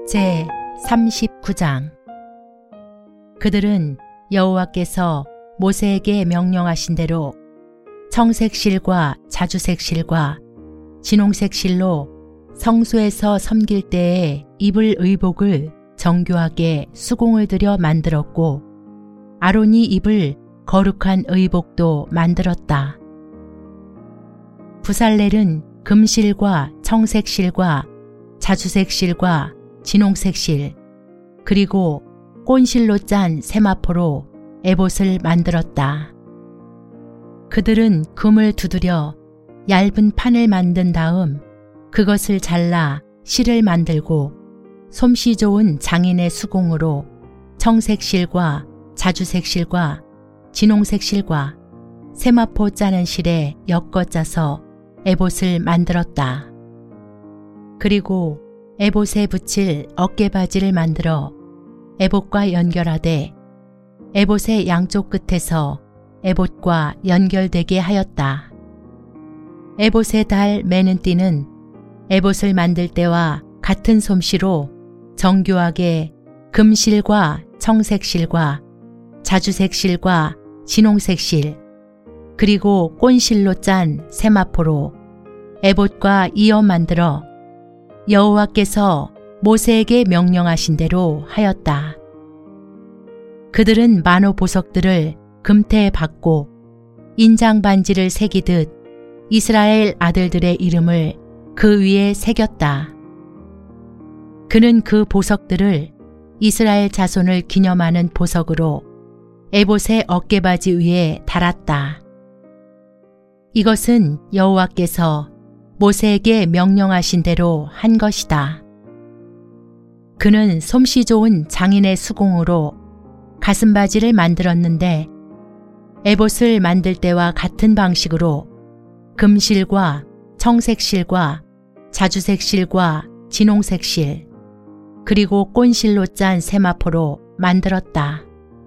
제 39장. 그들은 여호와께서 모세에게 명령하신 대로 청색 실과 자주색 실과 진홍색 실로 성소에서 섬길 때에 입을 의복을 정교하게 수공을 들여 만들었고, 아론이 입을 거룩한 의복도 만들었다. 부살렐은 금실과 청색 실과 자주색 실과 진홍색 실, 그리고 꼰실로 짠 세마포로 에봇을 만들었다. 그들은 금을 두드려 얇은 판을 만든 다음 그것을 잘라 실을 만들고, 솜씨 좋은 장인의 수공으로 청색 실과 자주색 실과 진홍색 실과 세마포 짜는 실에 엮어 짜서 에봇을 만들었다. 그리고 에봇에 붙일 어깨바지를 만들어 에봇과 연결하되 에봇의 양쪽 끝에서 에봇과 연결되게 하였다. 에봇에 달 매는 띠는 에봇을 만들 때와 같은 솜씨로 정교하게 금실과 청색실과 자주색실과 진홍색실, 그리고 꼰실로 짠 세마포로 에봇과 이어 만들어 여호와께서 모세에게 명령하신 대로 하였다. 그들은 만호 보석들을 금태에 박고 인장 반지를 새기듯 이스라엘 아들들의 이름을 그 위에 새겼다. 그는 그 보석들을 이스라엘 자손을 기념하는 보석으로 에봇의 어깨바지 위에 달았다. 이것은 여호와께서 모세에게 명령하신 대로 한 것이다. 그는 솜씨 좋은 장인의 수공으로 가슴바지를 만들었는데, 에봇을 만들 때와 같은 방식으로 금실과 청색실과 자주색실과 진홍색실, 그리고 꼰실로 짠 세마포로 만들었다.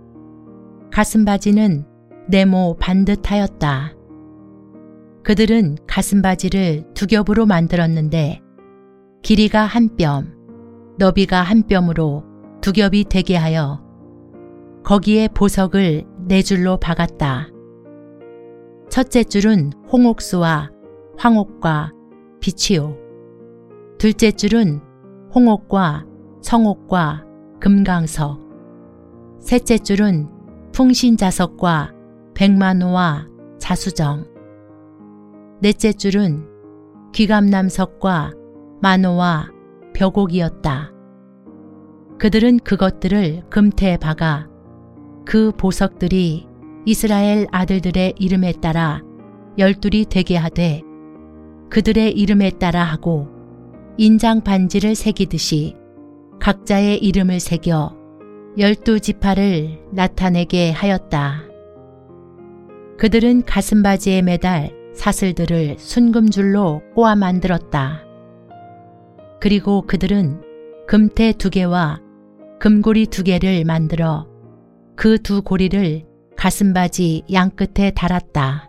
가슴바지는 네모 반듯하였다. 그들은 가슴바지를 두 겹으로 만들었는데 길이가 한 뼘, 너비가 한 뼘으로 두 겹이 되게 하여 거기에 보석을 네 줄로 박았다. 첫째 줄은 홍옥수와 황옥과 비치오, 둘째 줄은 홍옥과 청옥과 금강석, 셋째 줄은 풍신자석과 백만호와 자수정, 넷째 줄은 귀감남석과 만호와 벽옥이었다. 그들은 그것들을 금태에 박아 그 보석들이 이스라엘 아들들의 이름에 따라 12이 되게 하되, 그들의 이름에 따라 하고 인장 반지를 새기듯이 각자의 이름을 새겨 12지파를 나타내게 하였다. 그들은 가슴바지에 매달 사슬들을 순금줄로 꼬아 만들었다. 그리고 그들은 금태 2개와 금고리 2개를 만들어 그 두 고리를 가슴바지 양끝에 달았다.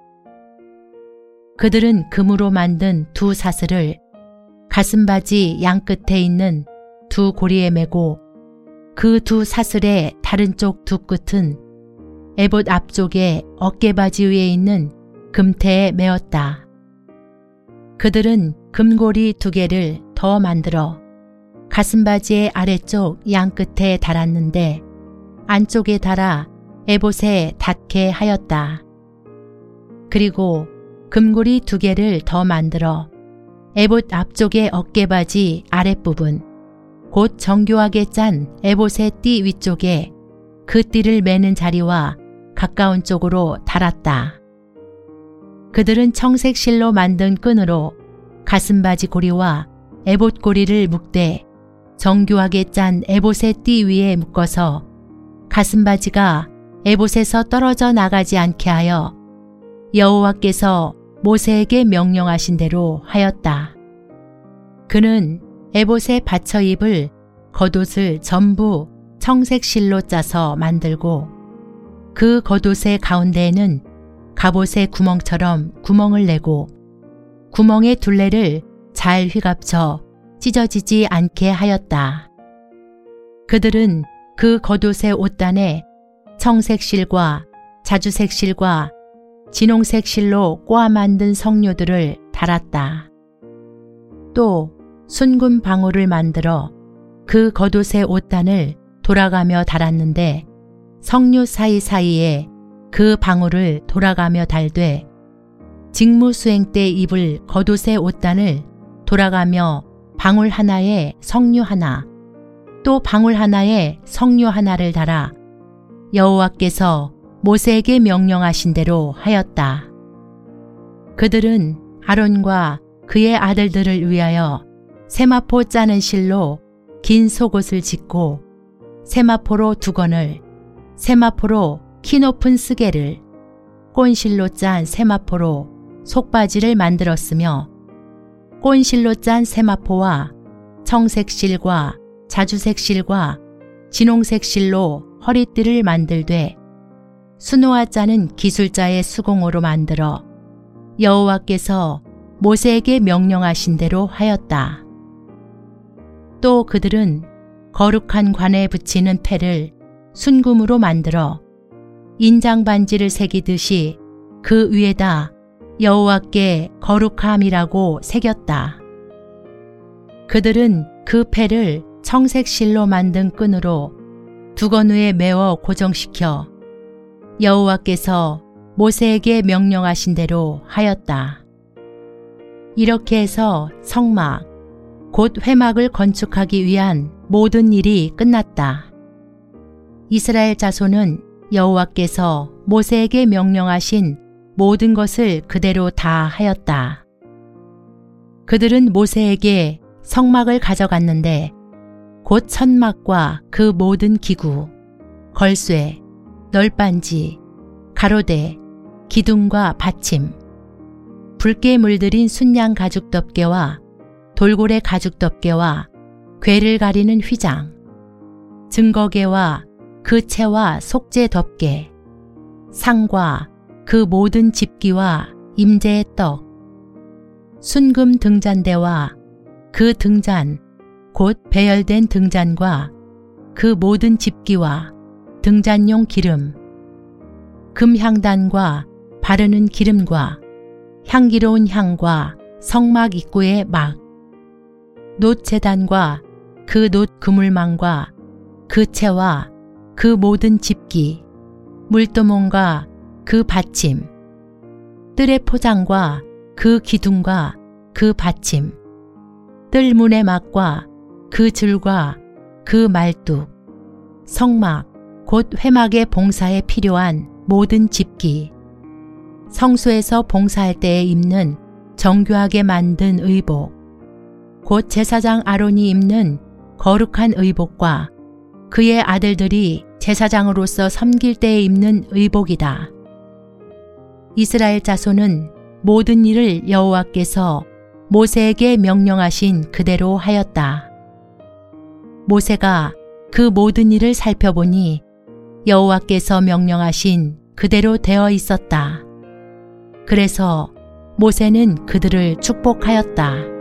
그들은 금으로 만든 두 사슬을 가슴바지 양끝에 있는 두 고리에 매고, 그 두 사슬의 다른 쪽 두 끝은 에봇 앞쪽에 어깨바지 위에 있는 금태에 메었다. 그들은 금고리 2개를 더 만들어 가슴바지의 아래쪽 양끝에 달았는데 안쪽에 달아 에봇에 닿게 하였다. 그리고 금고리 2개를 더 만들어 에봇 앞쪽의 어깨바지 아랫부분, 곧 정교하게 짠 에봇의 띠 위쪽에 그 띠를 매는 자리와 가까운 쪽으로 달았다. 그들은 청색 실로 만든 끈으로 가슴바지 고리와 에봇 고리를 묶되 정교하게 짠 에봇의 띠 위에 묶어서 가슴바지가 에봇에서 떨어져 나가지 않게 하여 여호와께서 모세에게 명령하신 대로 하였다. 그는 에봇에 받쳐 입을 겉옷을 전부 청색 실로 짜서 만들고, 그 겉옷의 가운데에는 갑옷의 구멍처럼 구멍을 내고 구멍의 둘레를 잘 휘갑쳐 찢어지지 않게 하였다. 그들은 그 겉옷의 옷단에 청색 실과 자주색 실과 진홍색 실로 꼬아 만든 성류들을 달았다. 또 순금 방울을 만들어 그 겉옷의 옷단을 돌아가며 달았는데 성류 사이사이에 그 방울을 돌아가며 달되 직무 수행 때 입을 겉옷의 옷단을 돌아가며 방울 하나에 성류 하나 또 방울 하나에 성류 하나를 달아 여호와께서 모세에게 명령하신 대로 하였다. 그들은 아론과 그의 아들들을 위하여 세마포 짜는 실로 긴 속옷을 짓고 세마포로 두건을 세마포로 키 높은 쓰개를 꼰실로 짠 세마포로 속바지를 만들었으며 꼰실로 짠 세마포와 청색 실과 자주색 실과 진홍색 실로 허리띠를 만들되 수노아 짜는 기술자의 수공으로 만들어 여호와께서 모세에게 명령하신 대로 하였다. 또 그들은 거룩한 관에 붙이는 패를 순금으로 만들어 인장 반지를 새기듯이 그 위에다 여호와께 거룩함이라고 새겼다. 그들은 그 패를 청색 실로 만든 끈으로 두건우에 메워 고정시켜 여호와께서 모세에게 명령하신 대로 하였다. 이렇게 해서 성막, 곧 회막을 건축하기 위한 모든 일이 끝났다. 이스라엘 자손은 여호와께서 모세에게 명령하신 모든 것을 그대로 다 하였다. 그들은 모세에게 성막을 가져갔는데 곧 천막과 그 모든 기구, 걸쇠, 널빤지, 가로대, 기둥과 받침, 붉게 물들인 순양 가죽 덮개와 돌고래 가죽 덮개와 궤를 가리는 휘장, 증거개와 그 채와 속죄 덮개, 상과 그 모든 집기와 임재의 떡, 순금 등잔대와 그 등잔, 곧 배열된 등잔과 그 모든 집기와 등잔용 기름, 금향단과 바르는 기름과 향기로운 향과 성막 입구의 막, 놋제단과 그 놋 그물망과 그 채와 그 모든 집기, 물도몬과 그 받침, 뜰의 포장과 그 기둥과 그 받침, 뜰문의 막과 그 줄과 그 말뚝, 성막, 곧 회막의 봉사에 필요한 모든 집기, 성소에서 봉사할 때에 입는 정교하게 만든 의복, 곧 제사장 아론이 입는 거룩한 의복과 그의 아들들이 제사장으로서 섬길 때에 입는 의복이다. 이스라엘 자손은 모든 일을 여호와께서 모세에게 명령하신 그대로 하였다. 모세가 그 모든 일을 살펴보니 여호와께서 명령하신 그대로 되어 있었다. 그래서 모세는 그들을 축복하였다.